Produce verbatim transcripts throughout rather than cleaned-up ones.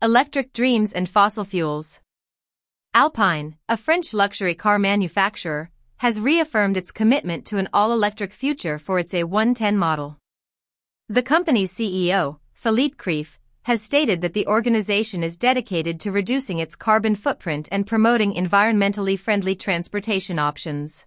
Electric dreams and fossil fuels. Alpine, a French luxury car manufacturer, has reaffirmed its commitment to an all-electric future for its A one ten model. The company's C E O, Philippe Krief, has stated that the organization is dedicated to reducing its carbon footprint and promoting environmentally friendly transportation options.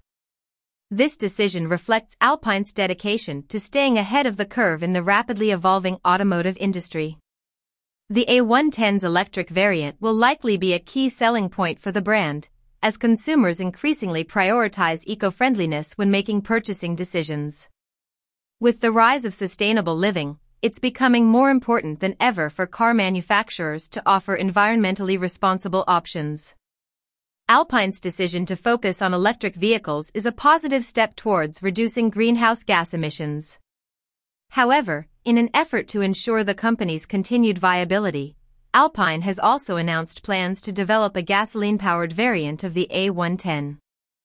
This decision reflects Alpine's dedication to staying ahead of the curve in the rapidly evolving automotive industry. The A one ten's electric variant will likely be a key selling point for the brand, as consumers increasingly prioritize eco-friendliness when making purchasing decisions. With the rise of sustainable living, it's becoming more important than ever for car manufacturers to offer environmentally responsible options. Alpine's decision to focus on electric vehicles is a positive step towards reducing greenhouse gas emissions. However, in an effort to ensure the company's continued viability, Alpine has also announced plans to develop a gasoline-powered variant of the A one ten.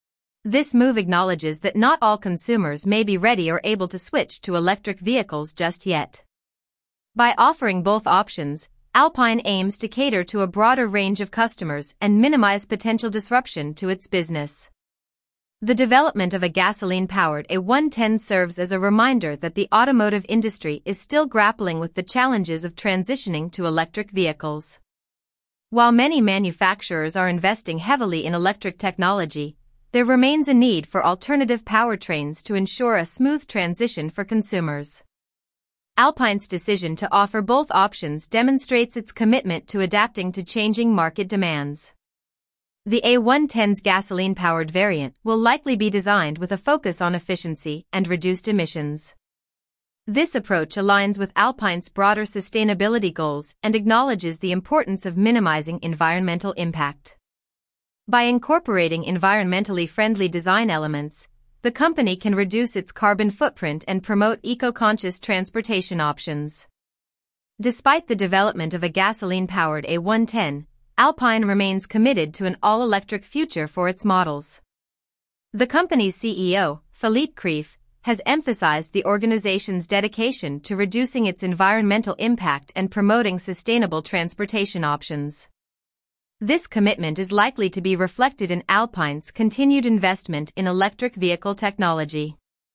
This move acknowledges that not all consumers may be ready or able to switch to electric vehicles just yet. By offering both options, Alpine aims to cater to a broader range of customers and minimize potential disruption to its business. The development of a gasoline-powered A one ten serves as a reminder that the automotive industry is still grappling with the challenges of transitioning to electric vehicles. While many manufacturers are investing heavily in electric technology, there remains a need for alternative powertrains to ensure a smooth transition for consumers. Alpine's decision to offer both options demonstrates its commitment to adapting to changing market demands. The A one ten's gasoline-powered variant will likely be designed with a focus on efficiency and reduced emissions. This approach aligns with Alpine's broader sustainability goals and acknowledges the importance of minimizing environmental impact. By incorporating environmentally friendly design elements, the company can reduce its carbon footprint and promote eco-conscious transportation options. Despite the development of a gasoline-powered A one ten, Alpine remains committed to an all-electric future for its models. The company's C E O, Philippe Krief, has emphasized the organization's dedication to reducing its environmental impact and promoting sustainable transportation options. This commitment is likely to be reflected in Alpine's continued investment in electric vehicle technology.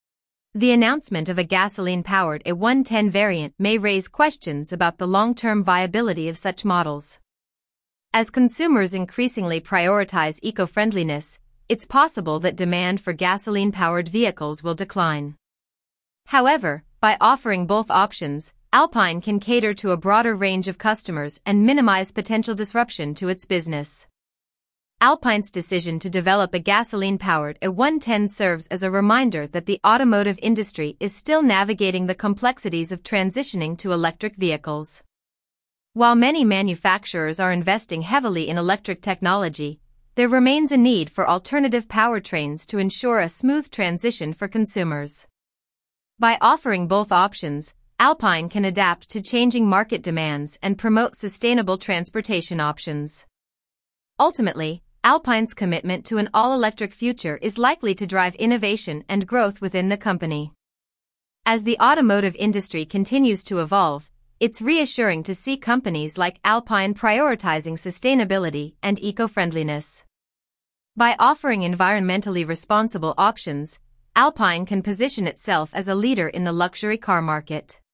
The announcement of a gasoline-powered A one ten variant may raise questions about the long-term viability of such models. As consumers increasingly prioritize eco-friendliness, it's possible that demand for gasoline-powered vehicles will decline. However, by offering both options, Alpine can cater to a broader range of customers and minimize potential disruption to its business. Alpine's decision to develop a gasoline-powered A one ten serves as a reminder that the automotive industry is still navigating the complexities of transitioning to electric vehicles. While many manufacturers are investing heavily in electric technology, there remains a need for alternative powertrains to ensure a smooth transition for consumers. By offering both options, Alpine can adapt to changing market demands and promote sustainable transportation options. Ultimately, Alpine's commitment to an all-electric future is likely to drive innovation and growth within the company. As the automotive industry continues to evolve, it's reassuring to see companies like Alpine prioritizing sustainability and eco-friendliness. By offering environmentally responsible options, Alpine can position itself as a leader in the luxury car market.